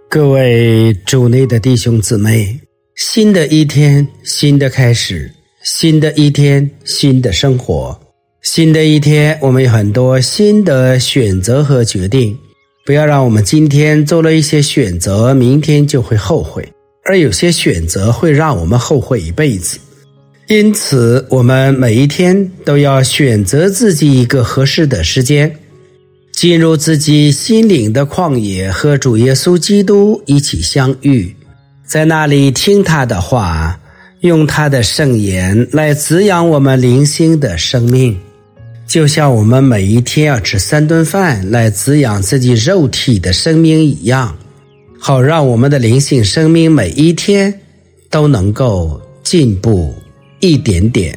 各位主内的弟兄姊妹，新的一天，新的开始，新的一天，新的生活，新的一天，我们有很多新的选择和决定。不要让我们今天做了一些选择，明天就会后悔，而有些选择会让我们后悔一辈子。因此，我们每一天都要选择自己一个合适的时间，进入自己心灵的旷野，和主耶稣基督一起相遇，在那里听他的话，用他的圣言来滋养我们灵性的生命，就像我们每一天要吃3顿饭来滋养自己肉体的生命一样，好让我们的灵性生命每一天都能够进步一点点。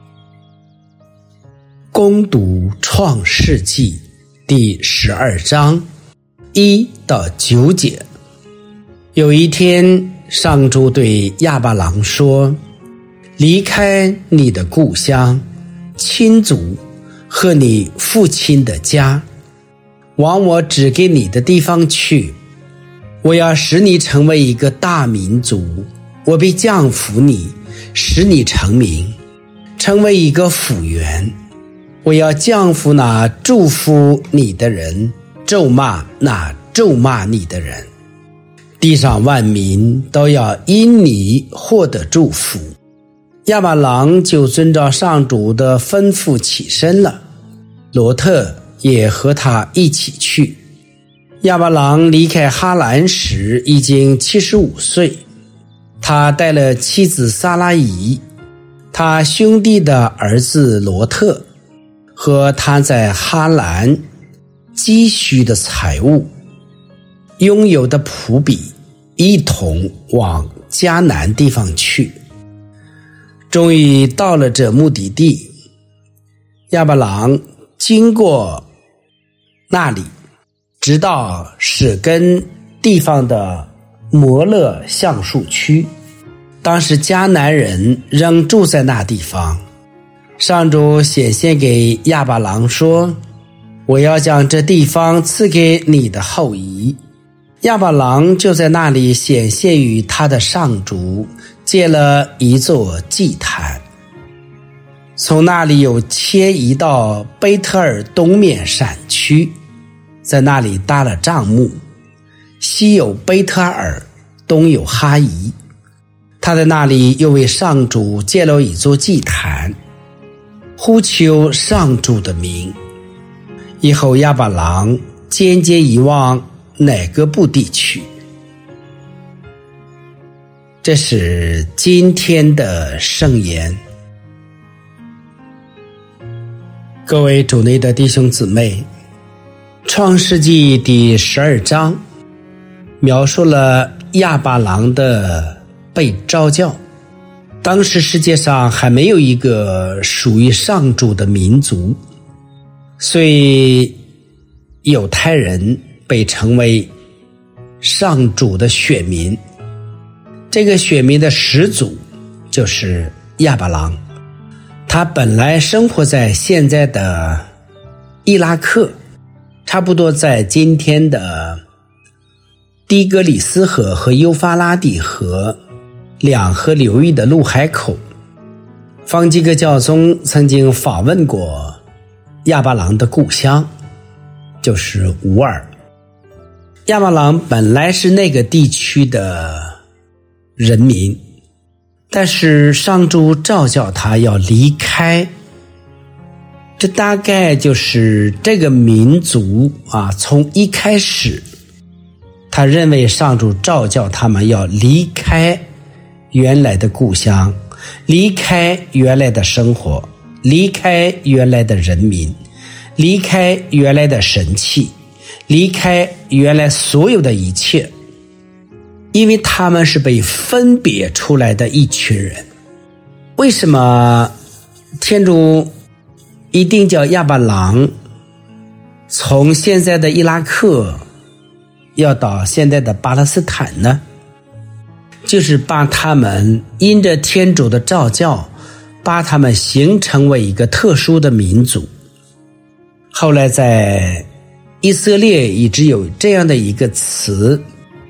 攻读创世纪第12章1到9节。有一天，上主对亚巴郎说：离开你的故乡、亲族和你父亲的家，往我指给你的地方去。我要使你成为一个大民族，我必降服你，使你成名，成为一个福源。我要降服那祝福你的人，咒骂那咒骂你的人。地上万民都要因你获得祝福。亚巴郎就遵照上主的吩咐起身了，罗特也和他一起去。亚巴郎离开哈兰时已经75岁，他带了妻子撒拉姨，他兄弟的儿子罗特和他在哈兰积蓄的财物，拥有的仆婢，一同往迦南地方去。终于到了这目的地，亚巴郎经过那里，直到史根地方的摩勒橡树区。当时迦南人仍住在那地方。上主显现给亚巴郎说：我要将这地方赐给你的后裔。亚巴郎就在那里显现于他的上主，建了一座祭坛，从那里又迁移到贝特尔东面山区，在那里搭了帐幕，西有贝特尔，东有哈夷。他在那里又为上主建了一座祭坛，呼求上主的名。以后亚巴郎渐渐移往乃戈布地区。这是今天的圣言。各位主内的弟兄姊妹，创世纪第12章描述了亚巴郎的被召叫。当时世界上还没有一个属于上主的民族，所以犹太人被称为上主的选民。这个选民的始祖就是亚巴郎，他本来生活在现在的伊拉克，差不多在今天的底格里斯河和幼发拉底河两河流域的陆海口。方济各教宗曾经访问过亚巴郎的故乡，就是乌尔。亚巴郎本来是那个地区的人民，但是上主召叫他要离开。这大概就是这个民族从一开始他认为上主召叫他们要离开原来的故乡，离开原来的生活，离开原来的人民，离开原来的神器，离开原来所有的一切，因为他们是被分别出来的一群人。为什么天主一定叫亚巴郎从现在的伊拉克要到现在的巴勒斯坦呢？就是把他们因着天主的召叫，把他们形成为一个特殊的民族。后来在以色列一直有这样的一个词，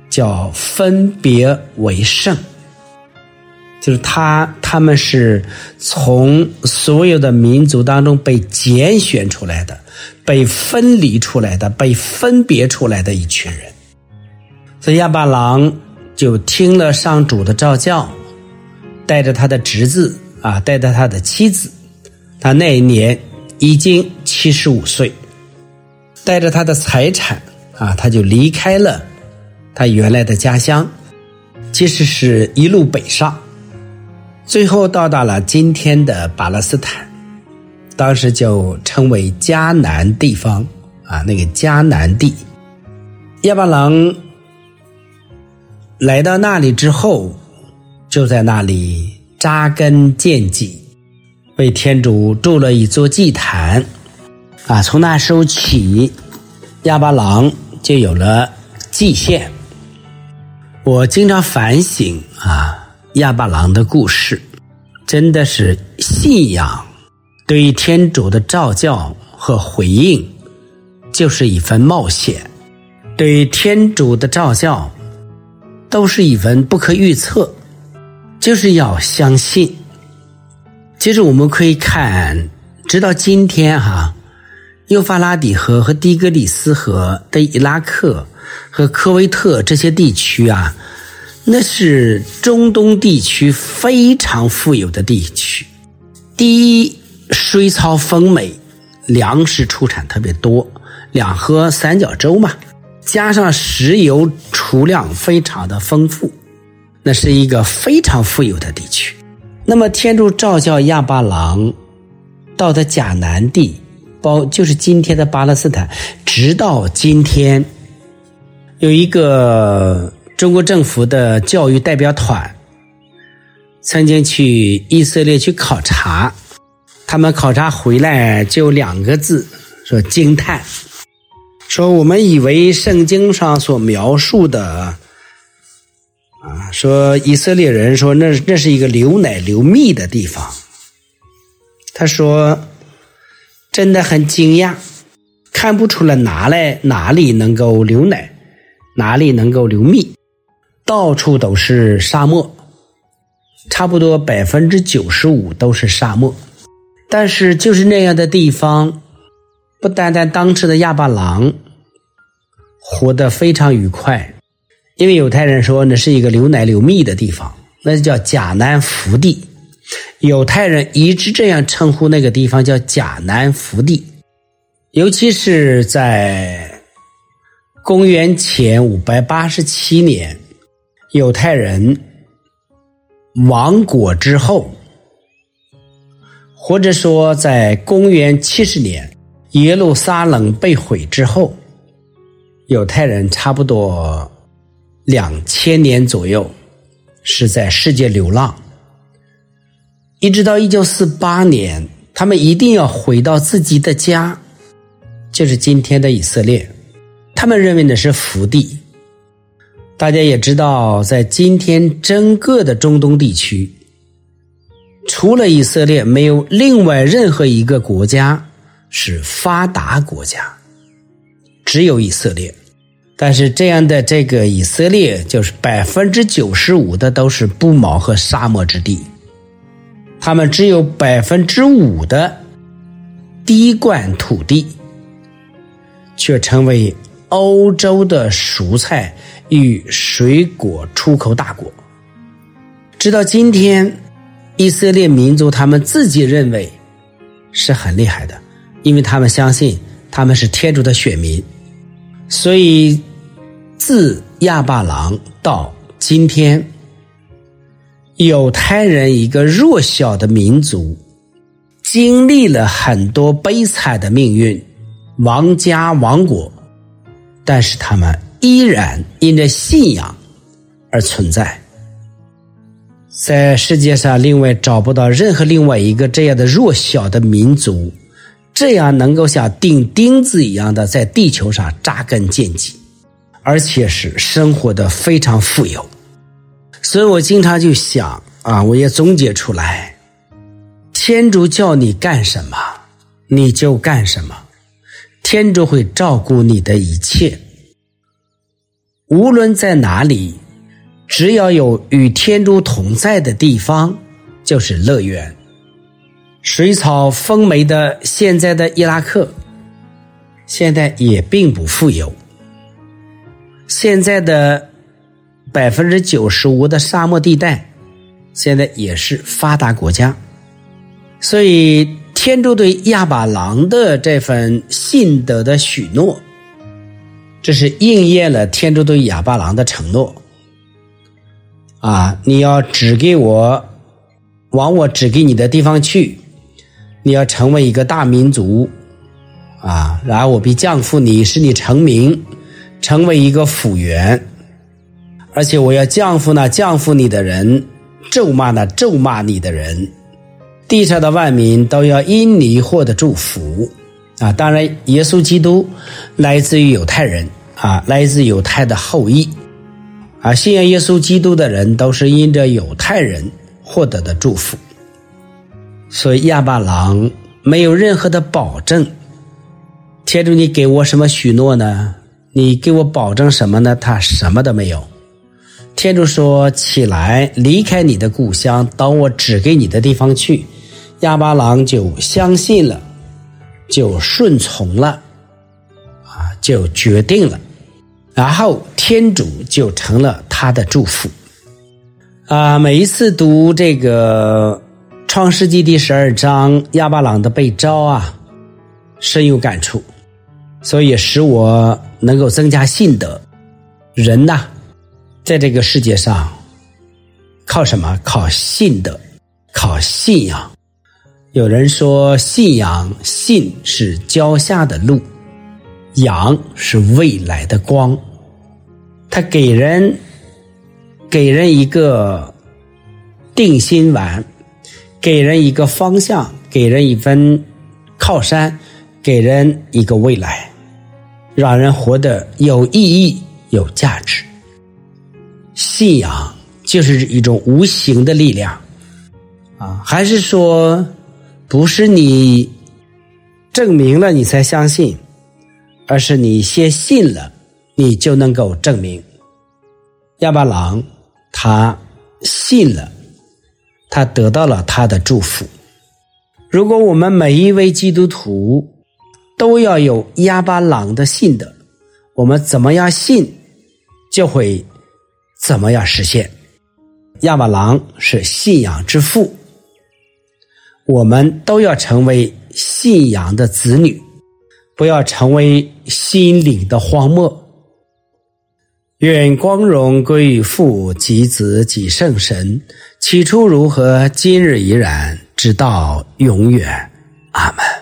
叫分别为圣，就是他们是从所有的民族当中被拣选出来的，被分离出来的，被分别出来的一群人。所以亚巴郎就听了上主的召叫，带着他的侄子带着他的妻子，他那一年已经75岁，带着他的财产他就离开了他原来的家乡，其实是一路北上，最后到达了今天的巴勒斯坦，当时就称为迦南地方那个迦南地。亚巴郎来到那里之后，就在那里扎根建基，为天主筑了一座祭坛从那时候起，亚巴郎就有了祭献。我经常反省亚巴郎的故事，真的是信仰对于天主的召叫和回应就是一份冒险，对于天主的召叫都是一份不可预测，就是要相信。其实我们可以看，直到今天幼发拉底河和底格里斯河的伊拉克和科威特这些地区那是中东地区非常富有的地区。第一，水草丰美，粮食出产特别多，两河三角洲嘛，加上石油储量非常的丰富，那是一个非常富有的地区。那么天主召叫亚巴郎到的迦南地，就是今天的巴勒斯坦，直到今天有一个中国政府的教育代表团曾经去以色列去考察，他们考察回来就2个字，说惊叹，说我们以为圣经上所描述的说以色列人说那是一个流奶流蜜的地方，他说真的很惊讶，看不出来哪里能够流奶，哪里能够流蜜，到处都是沙漠，差不多 95% 都是沙漠。但是就是那样的地方，不单单当时的亚巴郎活得非常愉快，因为犹太人说那是一个流奶流蜜的地方，那就叫迦南福地，犹太人一直这样称呼那个地方叫迦南福地。尤其是在公元前587年犹太人亡国之后，或者说在公元70年耶路撒冷被毁之后，犹太人差不多2000年左右是在世界流浪，一直到1948年他们一定要回到自己的家，就是今天的以色列，他们认为那是福地。大家也知道，在今天整个的中东地区，除了以色列，没有另外任何一个国家是发达国家，只有以色列。但是这样的这个以色列，就是 95% 的都是不毛和沙漠之地，他们只有 5% 的滴灌土地，却成为欧洲的蔬菜与水果出口大国。直到今天，以色列民族他们自己认为是很厉害的，因为他们相信他们是天主的选民。所以自亚巴郎到今天，犹太人一个弱小的民族，经历了很多悲惨的命运，亡家亡国，但是他们依然因着信仰而存在。在世界上另外找不到任何另外一个这样的弱小的民族，这样能够像钉钉子一样的在地球上扎根建基，而且是生活的非常富有。所以我经常就想我也总结出来，天主叫你干什么你就干什么，天主会照顾你的一切。 无论在哪里，只要有与天主同在的地方，就是乐园。水草丰美的现在的伊拉克，现在也并不富有。现在的95%的沙漠地带，现在也是发达国家。所以天主对亚巴郎的这份信德的许诺，这是应验了天主对亚巴郎的承诺。你要指给我，往我指给你的地方去，你要成为一个大民族然后我必降付你，使你成名，成为一个辅元，而且我要降付那降付你的人，咒骂那咒骂你的人，地上的万民都要因你获得祝福当然耶稣基督来自于犹太人来自犹太的后裔信仰耶稣基督的人都是因着犹太人获得的祝福。所以亚巴郎没有任何的保证，天主你给我什么许诺呢？你给我保证什么呢？他什么都没有。天主说起来，离开你的故乡，到我指给你的地方去。亚巴郎就相信了，就顺从了就决定了，然后天主就成了他的祝福每一次读这个创世纪第12章亚巴郎的被召深有感触，所以也使我能够增加信德。人在这个世界上靠什么？靠信德，靠信仰。有人说信是脚下的路，仰是未来的光。它给人一个定心丸，给人一个方向，给人一份靠山，给人一个未来，让人活得有意义有价值。信仰就是一种无形的力量还是说不是你证明了你才相信，而是你先信了，你就能够证明。亚巴郎他信了，他得到了他的祝福。如果我们每一位基督徒都要有亚巴郎的信德，我们怎么样信就会怎么样实现。亚巴郎是信仰之父，我们都要成为信仰的子女，不要成为心灵的荒漠。愿光荣归于父及子及圣神，起初如何，今日依然，直到永远。阿们。